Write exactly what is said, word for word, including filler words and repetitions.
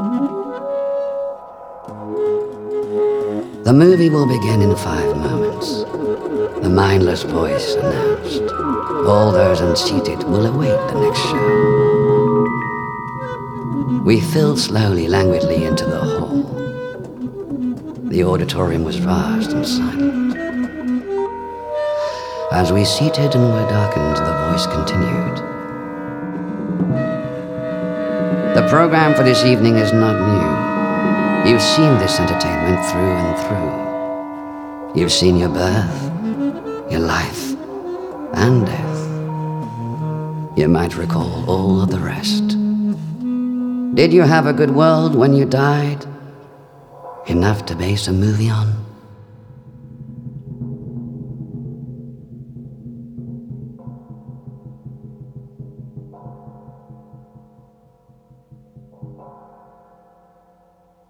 The movie will begin in five moments. The mindless voice announced. All those unseated will await the next show. We filed slowly, languidly into the hall. The auditorium was vast and silent. As we seated and were darkened, the voice continued. The program for this evening is not new. You've seen this entertainment through and through. You've seen your birth, your life, and death. You might recall all of the rest. Did you have a good world when you died? Enough to base a movie on?